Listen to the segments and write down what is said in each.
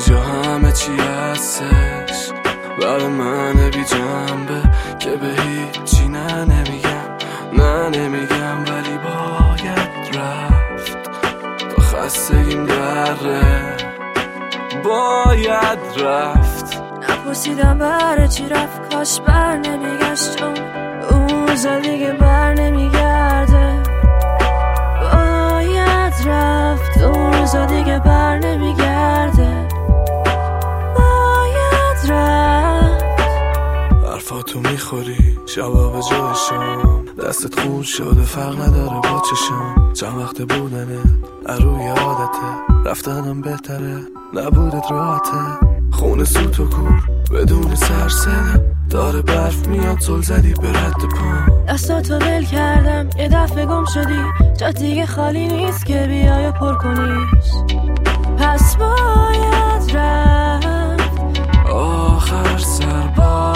اینجا همه چی هستش برای من بی جنبه که به هیچی نمیگم ولی باید رفت تا خستگیم دره باید رفت. نپرسیدم برای چی رفت، کاش بر نمیگشت چون اون روزا دیگه بر نمیگرده. باید رفت اون روزا دیگه بر نمیگرده. باید رفت. حرفاتو میخوری شبا به جای شام، دستت خون شده فرق نداره با چشم. چند وقت بودنه اروی عادته، رفتنم بهتره نبودت راحته. خونه سوت و کور بدون سرسنه، داره برف میاد زل زدی به رد پا. دستاتو ول کردم یه دفعه گم شدی، جا دیگه خالی نیست که بیای پر کنیش. پس باید رفت آخر سر با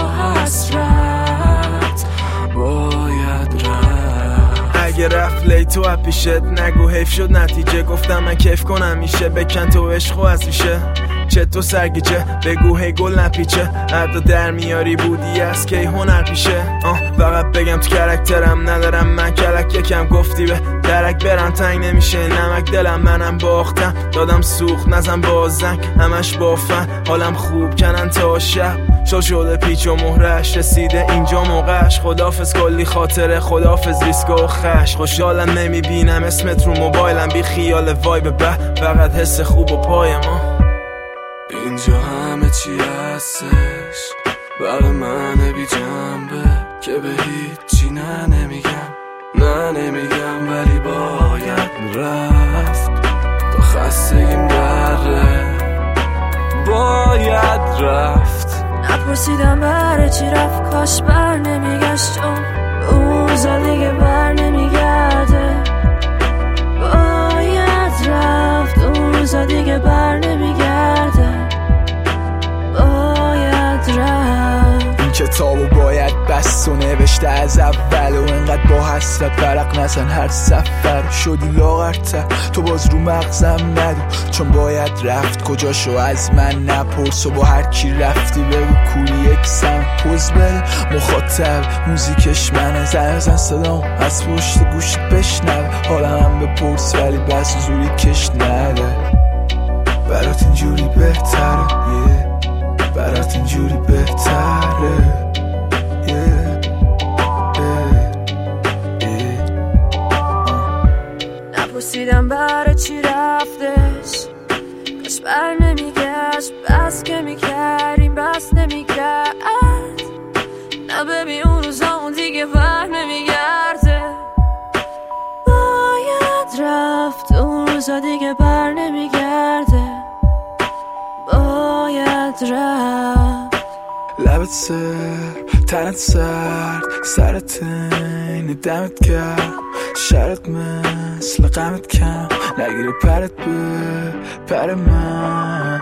حسرت باید رفت. اگه رفت لیتو اپیشت نگو حیف شد نتیجه، گفتم من کیف کنم میشه بکن تو عشق و از میشه. چطور سرگیجه بگو هی گل نپیچه، عدا در میاری بودی از کی هنر پیشه. فقط بگم تو کرکترم ندارم من کلک، یکم گفتی به درک برم تنگ نمیشه نمک. دلم منم باختم دادم سوخت نزن با زنگ، همش بافن حالم خوب کنن تا شب. شده پیچ و مهرش رسیده اینجا موقعش. خدافز کلی خاطره خدافز ریسک و خش. خوشحالم نمیبینم اسمت رو موبایلم، بی خیال وایب به فقط حس خوب و پای ما. اینجا همه چی هستش برای من بی جنبه که به هیچی نمیگم ولی باید رفت تا خستگیم دره باید رفت. نپرسیدم برای چی رفت، کاش بر نمیگشت چون اون روزا دیگه بر نمیگرده. باید رفت اون روزا دیگه بر نمیگرده. باید رفت. این کتابو باید بست و نوشته از اول و انقدر با حسرت برق نزن هر سفر. شدی لاغرتر تو باز رو مغزم ندو، چون باید رفت کجاشو از من نپرس. و با هر کی رفتی بگو کولی یک سم پوز بده. مخاطب موزیکش منه، زن صدام از پشت گوشت بشنوه. حالا هم بپرس ولی بس زوری کش نده. برات اینجوری بهتره برات اینجوری بهتره. نپرسیدم برای چی رفتش، کاش بر نمیگشت. بس که میکردیم بس نمیکرد. نه ببین اون روزا اون دیگه بر نمیگرده. باید رفت اون روزا دیگه بر نمیگرده. باید رفت. لبت سر تنت سرد سرت اینه دمت کرد. شرط مثل غمت کم نگیره پرت به پر من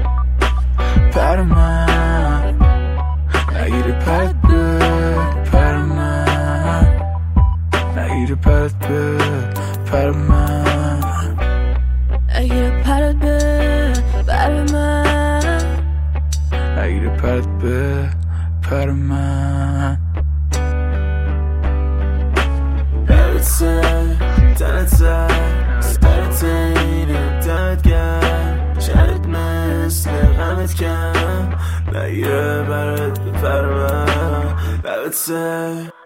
نگیره پرت به پر من نگیره پرت به پر من نگیره پرت به پر من نگیره پرت به پر من. لبت سر تنت سر سرت اینه دمت گرم. شرط مثل غمت کم نگیره برات به پر من. لبت سر